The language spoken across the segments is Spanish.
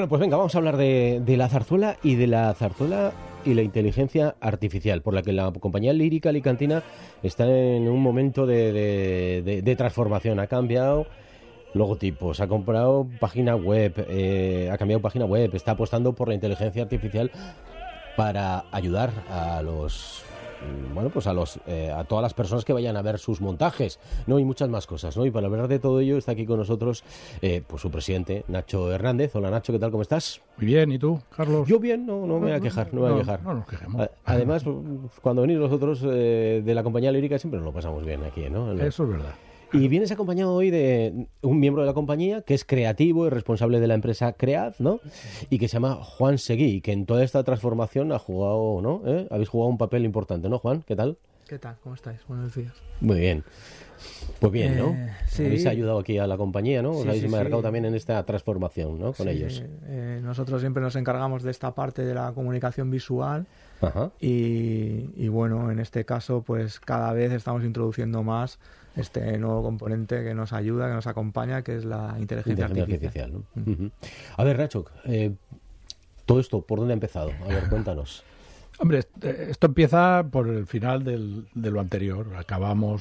Bueno, pues venga, vamos a hablar de la zarzuela y de la zarzuela y la inteligencia artificial, por la que la compañía lírica alicantina está en un momento de transformación. Ha cambiado logotipos, ha comprado página web, ha cambiado página web, está apostando por la inteligencia artificial para ayudar a los... Bueno, pues a todas las personas que vayan a ver sus montajes, ¿no? Y muchas más cosas, ¿no? Y para hablar de todo ello está aquí con nosotros pues su presidente, Nacho Hernández. Hola, Nacho, ¿qué tal? ¿Cómo estás? Muy bien, ¿y tú, Carlos? Yo bien, no me voy a quejar, no me voy a quejar. No nos quejemos. Además, cuando venís nosotros de la compañía lírica siempre nos lo pasamos bien aquí, ¿no? Eso es verdad. Y vienes acompañado hoy de un miembro de la compañía que es creativo y responsable de la empresa Cread, ¿no? Y que se llama Juan Seguí, que en toda esta transformación ha jugado, ¿no? Habéis jugado un papel importante, ¿no, Juan? ¿Qué tal? ¿Qué tal? ¿Cómo estáis? Buenos días. Muy bien. Pues bien, ¿no? Sí. Habéis ayudado aquí a la compañía, ¿no? Os Sí, habéis sí, marcado sí. también en esta transformación, ¿no? Con Sí, ellos. nosotros siempre nos encargamos de esta parte de la comunicación visual Ajá. y bueno, en este caso pues cada vez estamos introduciendo más este nuevo componente que nos ayuda, que nos acompaña, que es la inteligencia artificial. ¿no? Uh-huh. A ver, Nacho, todo esto, ¿por dónde ha empezado? A ver, cuéntanos. Hombre, esto empieza por el final de lo anterior. Acabamos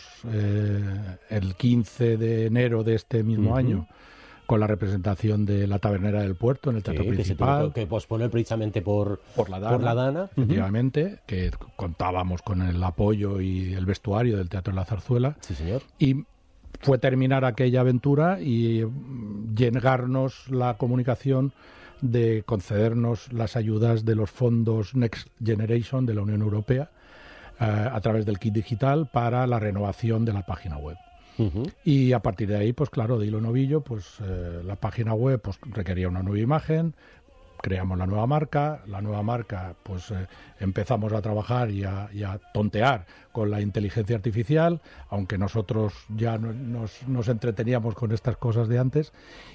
el 15 de enero de este mismo año con la representación de La Tabernera del Puerto en el Teatro Principal. Que se tuvo que posponer precisamente por la Dana. Efectivamente, que contábamos con el apoyo y el vestuario del Teatro de la Zarzuela. Sí, señor. Y fue terminar aquella aventura y llegarnos la comunicación de concedernos las ayudas de los fondos Next Generation de la Unión Europea a través del kit digital para la renovación de la página web. Y a partir de ahí, pues claro, de hilo en ovillo, pues la página web pues requería una nueva imagen, creamos la nueva marca, pues empezamos a trabajar y a tontear con la inteligencia artificial, aunque nosotros ya nos entreteníamos con estas cosas de antes,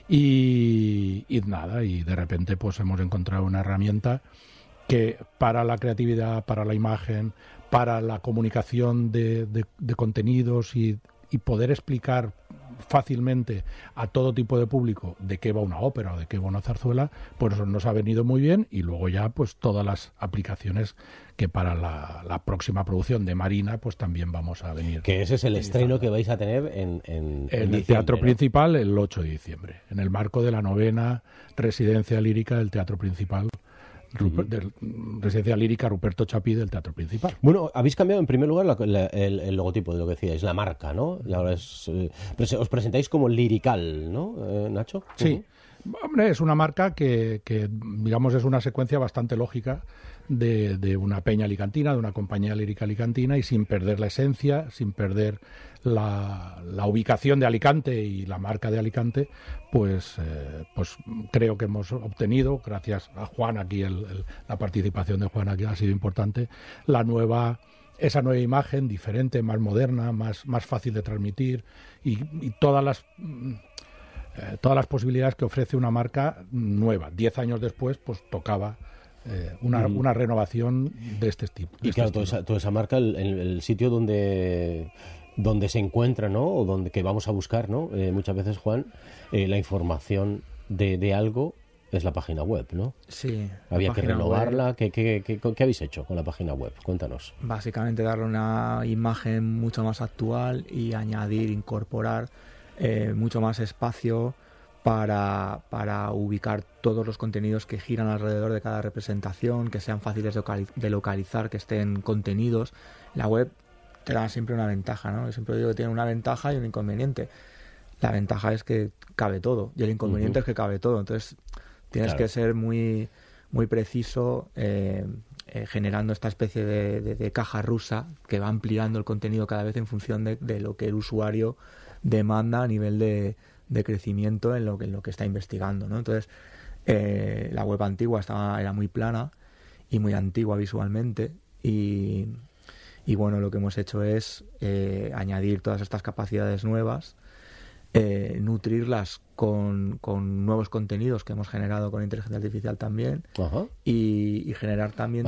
y nada, y de repente pues hemos encontrado una herramienta que para la creatividad, para la imagen, para la comunicación de contenidos y poder explicar fácilmente a todo tipo de público de qué va una ópera o de qué va una zarzuela, pues nos ha venido muy bien. Y luego ya pues todas las aplicaciones que para la próxima producción de Marina pues también vamos a venir. Que ese es el estreno que vais a tener en el Teatro Principal el 8 de diciembre, en el marco de la 9ª residencia lírica del Teatro Principal. Residencia lírica Ruperto Chapí del Teatro Principal. Bueno, habéis cambiado en primer lugar el logotipo de lo que decíais, la marca, ¿no? Y ahora os presentáis como lirical, ¿no, Nacho? Sí. Hombre, es una marca que digamos es una secuencia bastante lógica de una peña alicantina, de una compañía lírica alicantina, y sin perder la esencia, sin perder la ubicación de Alicante y la marca de Alicante, pues creo que hemos obtenido, gracias a Juan aquí, la participación de Juan aquí ha sido importante, esa nueva imagen diferente, más moderna, más fácil de transmitir y todas las posibilidades que ofrece una marca nueva. 10 años después, pues tocaba una renovación de este tipo. Y claro, toda esa marca, el sitio donde se encuentra, ¿no? O que vamos a buscar, ¿no? Muchas veces, Juan, la información de algo es la página web, ¿no? Sí. Había que renovarla. ¿Qué habéis hecho con la página web? Cuéntanos. Básicamente darle una imagen mucho más actual y incorporar mucho más espacio para ubicar todos los contenidos que giran alrededor de cada representación, que sean fáciles de localizar, que estén contenidos. La web te da siempre una ventaja, ¿no? Yo siempre digo que tiene una ventaja y un inconveniente. La ventaja es que cabe todo y el inconveniente es que cabe todo. Entonces tienes que ser muy, muy preciso generando esta especie de caja rusa que va ampliando el contenido cada vez en función de lo que el usuario demanda a nivel de crecimiento en lo que está investigando, ¿no? Entonces la web antigua era muy plana y muy antigua visualmente y bueno, lo que hemos hecho es añadir todas estas capacidades nuevas, nutrirlas con nuevos contenidos que hemos generado con inteligencia artificial también. Ajá. Y generar también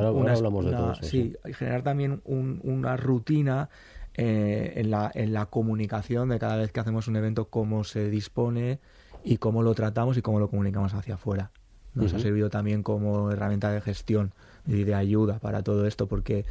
generar también una rutina en la comunicación de cada vez que hacemos un evento, cómo se dispone y cómo lo tratamos y cómo lo comunicamos hacia afuera. Nos ha servido también como herramienta de gestión y de ayuda para todo esto, porque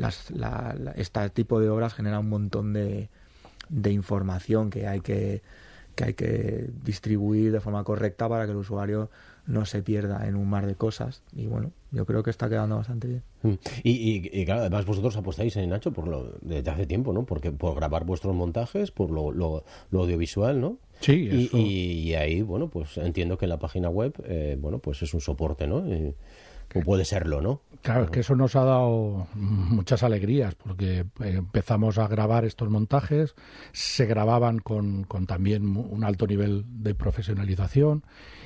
este tipo de obras genera un montón de información que hay que distribuir de forma correcta para que el usuario no se pierda en un mar de cosas. Y bueno, yo creo que está quedando bastante bien. Y claro, además vosotros apostáis, Nacho, desde hace tiempo, ¿no? Por grabar vuestros montajes, por lo audiovisual, ¿no? Sí, eso. Y ahí, bueno, pues entiendo que la página web, bueno, pues es un soporte, ¿no? O puede serlo, ¿no? Claro, es que eso nos ha dado muchas alegrías, porque empezamos a grabar estos montajes, se grababan con también un alto nivel de profesionalización,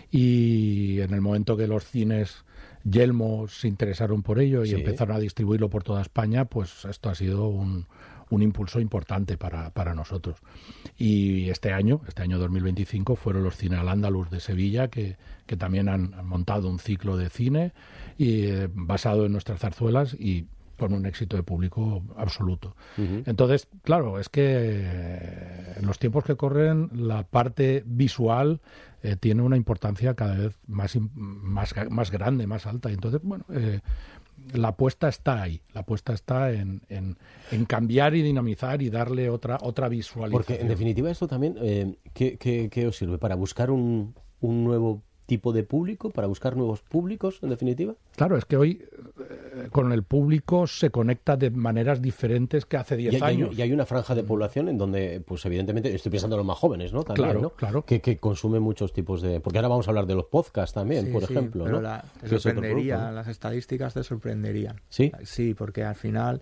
y en el momento que los cines Yelmo se interesaron por ello y empezaron a distribuirlo por toda España, pues esto ha sido un impulso importante para nosotros. Y este año 2025, fueron los Cine Al-Ándalus de Sevilla, que también han montado un ciclo de cine basado en nuestras zarzuelas y con un éxito de público absoluto. Entonces, claro, es que en los tiempos que corren la parte visual tiene una importancia cada vez más grande, más alta. Y entonces, bueno, la apuesta está ahí. La apuesta está en cambiar y dinamizar y darle otra visualización. Porque, en definitiva, esto también, ¿qué os sirve? ¿Para buscar un nuevo tipo de público? ¿Para buscar nuevos públicos, en definitiva? Claro, es que hoy con el público se conecta de maneras diferentes que hace 10 años. Y hay una franja de población en donde, pues evidentemente, estoy pensando en los más jóvenes, ¿no? También, claro, ¿no? Claro. Que consumen muchos tipos de... Porque ahora vamos a hablar de los podcasts también, por ejemplo, pero ¿no? Te sorprendería, las estadísticas te sorprenderían. ¿Sí? Sí, porque al final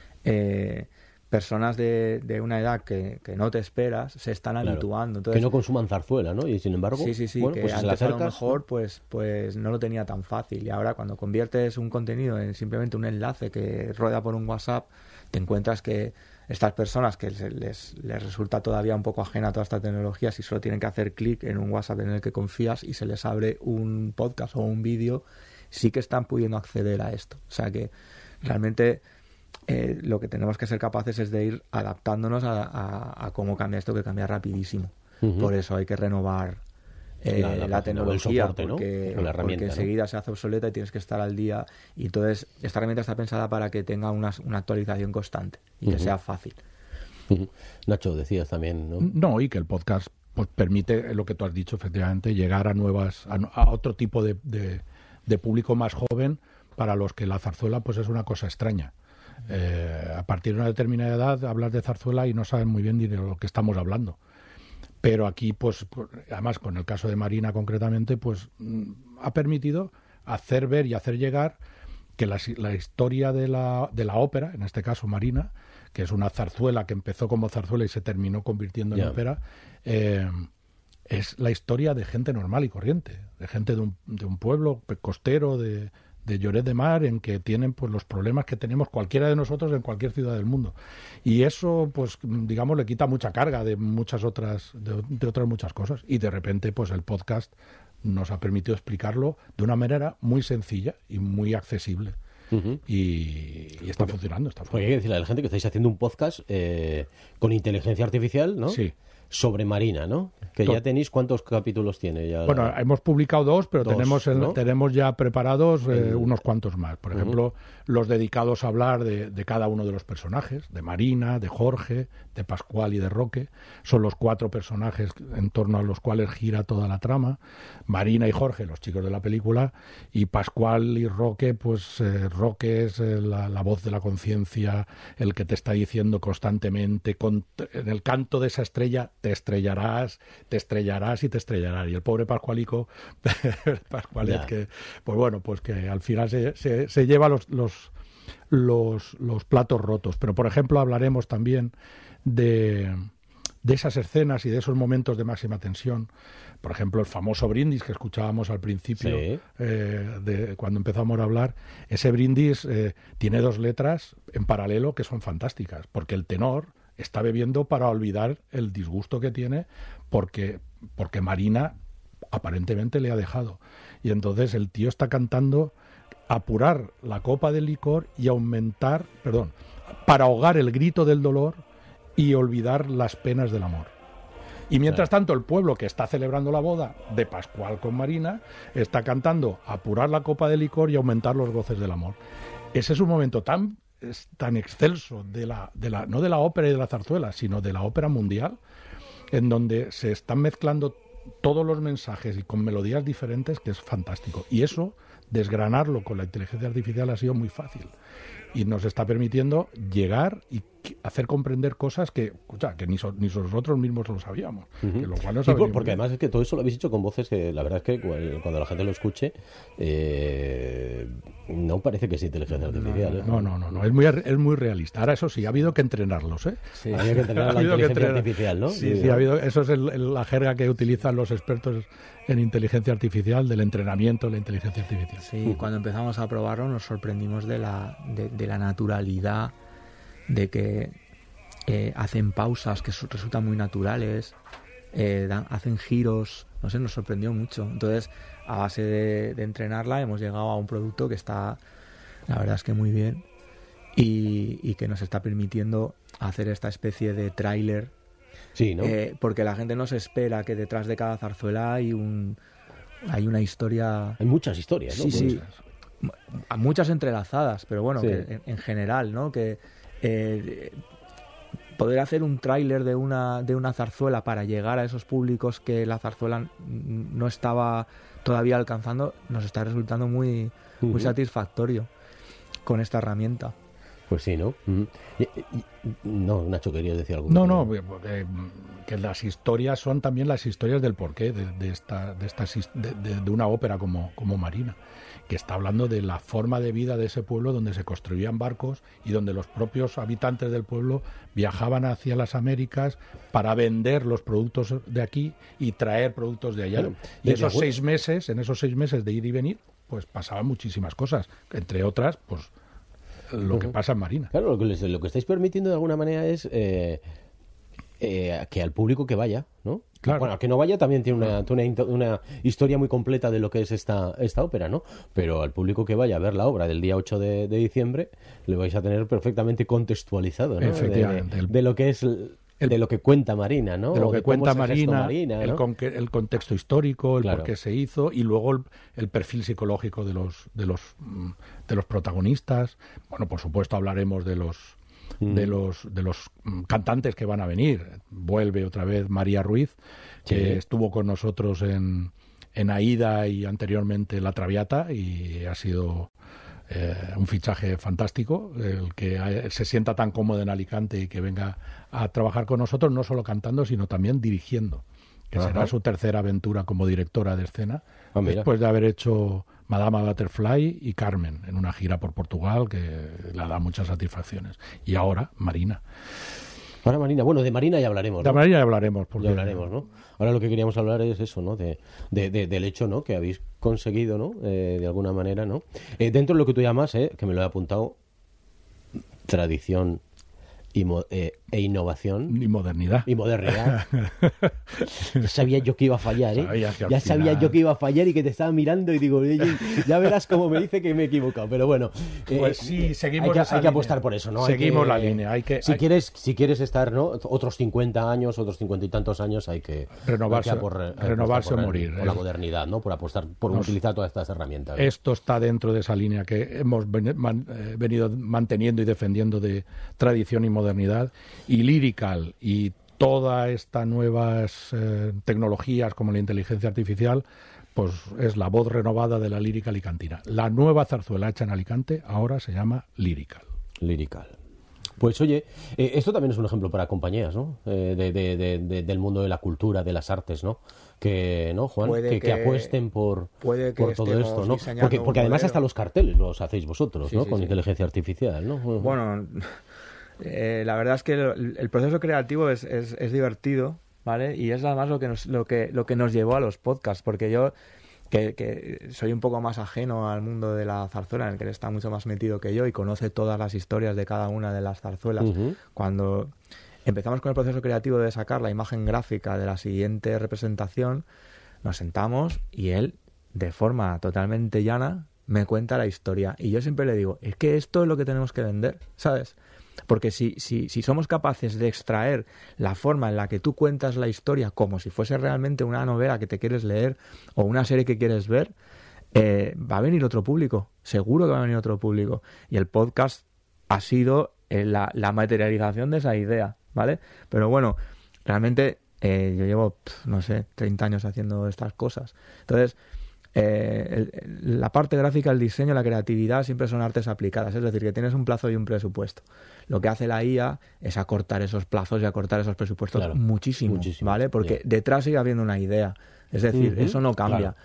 personas de una edad que no te esperas se están habituando. Entonces, que no consuman zarzuela, ¿no? Y sin embargo, sí, bueno, que pues antes acercas, a lo mejor pues no lo tenía tan fácil. Y ahora cuando conviertes un contenido en simplemente un enlace que rueda por un WhatsApp, te encuentras que estas personas que les resulta todavía un poco ajena a toda esta tecnología, si solo tienen que hacer clic en un WhatsApp en el que confías y se les abre un podcast o un vídeo, sí que están pudiendo acceder a esto. O sea que realmente lo que tenemos que ser capaces es de ir adaptándonos a cómo cambia esto, que cambia rapidísimo. Por eso hay que renovar la tecnología, soporte, porque, ¿no? La herramienta, porque enseguida se hace obsoleta y tienes que estar al día. Y entonces esta herramienta está pensada para que tenga una actualización constante y que sea fácil. Nacho, decías también, ¿no? No, y que el podcast pues permite, lo que tú has dicho, efectivamente, llegar a otro tipo de público más joven, para los que la zarzuela pues es una cosa extraña. A partir de una determinada edad hablas de zarzuela y no saben muy bien ni de lo que estamos hablando. Pero aquí, pues, además con el caso de Marina concretamente, pues ha permitido hacer ver y hacer llegar que la historia de la ópera, en este caso Marina, que es una zarzuela que empezó como zarzuela y se terminó convirtiendo en ópera, es la historia de gente normal y corriente, de gente de un pueblo costero, de Lloret de Mar, en que tienen pues los problemas que tenemos cualquiera de nosotros en cualquier ciudad del mundo. Y eso, pues, digamos, le quita mucha carga de muchas otras muchas cosas. Y de repente, pues, el podcast nos ha permitido explicarlo de una manera muy sencilla y muy accesible. Y está funcionando. Porque hay que decirle a la gente que estáis haciendo un podcast con inteligencia artificial, ¿no? Sí. Sobre Marina, ¿no? Que ya tenéis, ¿cuántos capítulos tiene ya? Bueno, hemos publicado 2, pero ¿no? tenemos ya preparados unos cuantos más. Por ejemplo, los dedicados a hablar de cada uno de los personajes, de Marina, de Jorge, de Pascual y de Roque. Son los 4 personajes en torno a los cuales gira toda la trama. Marina y Jorge, los chicos de la película, y Pascual y Roque, pues Roque es la voz de la conciencia, el que te está diciendo constantemente, en el canto de esa estrella, te estrellarás y te estrellarás. Y el pobre Pascualico, Pascualet, que, pues bueno, pues que al final se lleva los platos rotos. Pero, por ejemplo, hablaremos también de esas escenas y de esos momentos de máxima tensión. Por ejemplo, el famoso brindis que escuchábamos al principio, cuando empezamos a hablar. Ese brindis tiene 2 letras en paralelo que son fantásticas, porque el tenor está bebiendo para olvidar el disgusto que tiene porque Marina aparentemente le ha dejado. Y entonces el tío está cantando apurar la copa del licor y para ahogar el grito del dolor y olvidar las penas del amor. Y mientras tanto, el pueblo que está celebrando la boda de Pascual con Marina está cantando apurar la copa de licor y aumentar los goces del amor. Ese es un momento tan excelso no de la ópera y de la zarzuela, sino de la ópera mundial, en donde se están mezclando todos los mensajes y con melodías diferentes, que es fantástico. Y eso, desgranarlo con la inteligencia artificial ha sido muy fácil. Y nos está permitiendo llegar y hacer comprender cosas que ni nosotros mismos lo sabíamos. Que lo cual no sí, porque además es que todo eso lo habéis hecho con voces que la verdad es que cuando la gente lo escuche no parece que sea inteligencia artificial. No, es muy realista. Ahora eso sí, ha habido que entrenarlos, ¿eh? Sí, había que entrenar la inteligencia artificial, ¿no? Sí, ha habido, eso es la jerga que utilizan los expertos en inteligencia artificial, del entrenamiento de la inteligencia artificial. Sí, cuando empezamos a probarlo nos sorprendimos de la naturalidad, de que hacen pausas que resultan muy naturales, hacen giros, no sé, nos sorprendió mucho. Entonces, a base de entrenarla hemos llegado a un producto que está, la verdad es que muy bien, y que nos está permitiendo hacer esta especie de tráiler. Sí, ¿no? Porque la gente no se espera que detrás de cada zarzuela hay una historia. Hay muchas historias, ¿no? Sí. Muchas entrelazadas, pero bueno, que en general, ¿no? Que poder hacer un tráiler de una zarzuela para llegar a esos públicos que la zarzuela no estaba todavía alcanzando, nos está resultando muy satisfactorio con esta herramienta. Pues sí, ¿no? No, Nacho, querías decir algo. No, que las historias son también las historias del porqué de una ópera como Marina, que está hablando de la forma de vida de ese pueblo donde se construían barcos y donde los propios habitantes del pueblo viajaban hacia las Américas para vender los productos de aquí y traer productos de allá. Claro. Y en esos 6 meses de ir y venir, pues pasaban muchísimas cosas, entre otras, pues lo que pasa en Marina. Claro, lo que estáis permitiendo de alguna manera es que al público que vaya, ¿no? Claro. Bueno, que no vaya también tiene una historia muy completa de lo que es esta ópera, ¿no? Pero al público que vaya a ver la obra del día 8 de diciembre le vais a tener perfectamente contextualizado, ¿no? Efectivamente. De lo que es... de lo que cuenta Marina, ¿no? De lo que cuenta Marina, ¿no? El contexto histórico, claro, por qué se hizo, y luego el perfil psicológico de los protagonistas. Bueno, por supuesto hablaremos de los cantantes que van a venir. Vuelve otra vez María Ruiz, que estuvo con nosotros en Aída y anteriormente La Traviata, y ha sido un fichaje fantástico, el que se sienta tan cómodo en Alicante y que venga a trabajar con nosotros, no solo cantando, sino también dirigiendo, que será su tercera aventura como directora de escena, después de haber hecho Madama Butterfly y Carmen en una gira por Portugal que le da muchas satisfacciones. Y ahora Marina. Ahora Marina, bueno, de Marina ya hablaremos, ¿no? De Marina ya hablaremos. Ya hablaremos, ¿no? Ahora lo que queríamos hablar es eso, ¿no? Del hecho, ¿no? Que habéis conseguido, ¿no? De alguna manera, ¿no? Dentro de lo que tú llamas, que me lo he apuntado, tradición e innovación. Y modernidad. Ya sabía yo que iba a fallar, ¿eh? Ya sabía yo que iba a fallar y que te estaba mirando y digo, ya verás cómo me dice que me he equivocado. Pero bueno, pues sí, seguimos hay que apostar por eso, ¿no? Seguimos la línea. Si quieres estar, ¿no? Otros 50 años, otros 50 y tantos años, hay que renovarse o morir. Por la modernidad, ¿no? Por apostar, por utilizar todas estas herramientas, ¿no? Esto está dentro de esa línea que hemos venido manteniendo y defendiendo de tradición y modernidad. Y Lyrical y todas estas nuevas tecnologías como la inteligencia artificial, pues es la voz renovada de la lírica alicantina. La nueva zarzuela hecha en Alicante ahora se llama Lyrical. Pues oye, esto también es un ejemplo para compañías, ¿no? Del mundo de la cultura, de las artes, ¿no? Que, ¿no, Juan? Que apuesten por todo esto, ¿no? Porque además hasta los carteles los hacéis vosotros, ¿no? Con inteligencia artificial, ¿no? Bueno, la verdad es que el proceso creativo es divertido, ¿vale? Y es además lo que nos llevó a los podcasts, porque yo que soy un poco más ajeno al mundo de la zarzuela, en el que él está mucho más metido que yo y conoce todas las historias de cada una de las zarzuelas. Cuando empezamos con el proceso creativo de sacar la imagen gráfica de la siguiente representación, nos sentamos y él, de forma totalmente llana, me cuenta la historia. Y yo siempre le digo, es que esto es lo que tenemos que vender, ¿sabes? Porque si somos capaces de extraer la forma en la que tú cuentas la historia como si fuese realmente una novela que te quieres leer o una serie que quieres ver, va a venir otro público, seguro que va a venir otro público. Y el podcast ha sido la materialización de esa idea, ¿vale? Pero bueno, realmente yo llevo, no sé, 30 años haciendo estas cosas. Entonces, la parte gráfica, el diseño, la creatividad siempre son artes aplicadas, es decir, que tienes un plazo y un presupuesto. Lo que hace la IA es acortar esos plazos y acortar esos presupuestos muchísimo, ¿vale? Porque detrás sigue habiendo una idea, es decir, eso no cambia.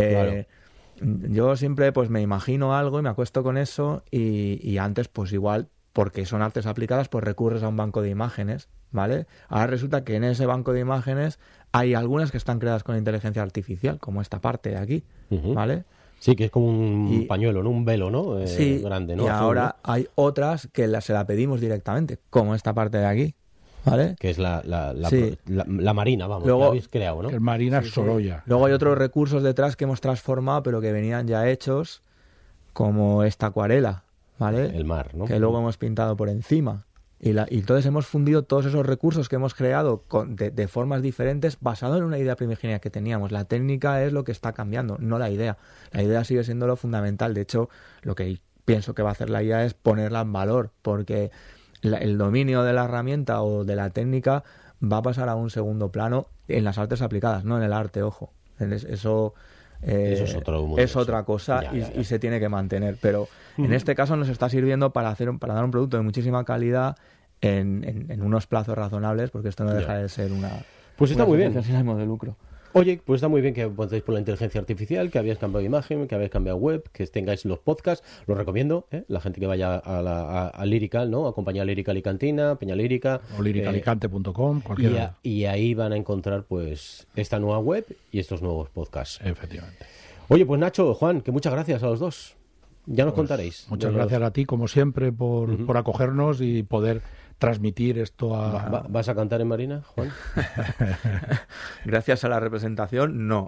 Yo siempre pues me imagino algo y me acuesto con eso y antes pues igual, porque son artes aplicadas, pues recurres a un banco de imágenes, ¿vale? Ahora resulta que en ese banco de imágenes hay algunas que están creadas con inteligencia artificial, como esta parte de aquí, ¿vale? Sí, que es como un pañuelo, ¿no? Un velo, ¿no? Sí, grande, ¿no? Y Azul, ahora ¿no? hay otras que se la pedimos directamente, como esta parte de aquí, ¿vale? Que es la marina, vamos, Luego, que habéis creado, ¿no? El Marina Sorolla. Luego hay otros recursos detrás que hemos transformado, pero que venían ya hechos, como esta acuarela, ¿vale? El mar, ¿no? Que luego hemos pintado por encima. Y entonces hemos fundido todos esos recursos que hemos creado de formas diferentes basado en una idea primigenia que teníamos. La técnica es lo que está cambiando, no la idea. La idea sigue siendo lo fundamental. De hecho, lo que pienso que va a hacer la IA es ponerla en valor, porque el dominio de la herramienta o de la técnica va a pasar a un segundo plano en las artes aplicadas, no en el arte, ojo. Eso es otro mundo, es otra cosa y se tiene que mantener. Pero en este caso nos está sirviendo para dar un producto de muchísima calidad en unos plazos razonables, porque esto no deja de ser una... Pues está muy bien. Sin ánimo de lucro. Oye, pues está muy bien que apostéis por la inteligencia artificial, que habéis cambiado de imagen, que habéis cambiado web, que tengáis los podcasts, los recomiendo, la gente que vaya a Lyrical, ¿no? A Compañía Lírica Alicantina, Peña Lírica. O liricalicante.com, cualquiera. Y ahí van a encontrar, pues, esta nueva web y estos nuevos podcasts. Efectivamente. Oye, pues Nacho, Juan, que muchas gracias a los dos. Ya nos contaréis. Muchas gracias a ti, como siempre, por acogernos y poder transmitir esto a... ¿Vas a cantar en Marina, Juan? Gracias a la representación, no.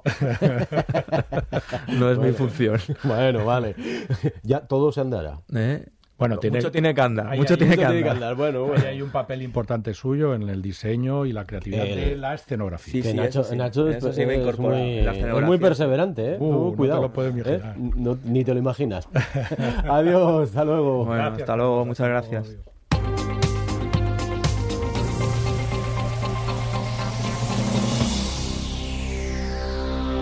No es mi función. Bueno, vale. Ya todo se andará. Bueno, mucho tiene que andar. Mucho tiene que andar. Bueno. Ahí hay un papel importante suyo en el diseño y la creatividad de la escenografía. Sí, que Nacho es muy perseverante, cuidado. No te lo puedes imaginar. Ni te lo imaginas. Adiós, hasta luego. Bueno, hasta luego, muchas gracias.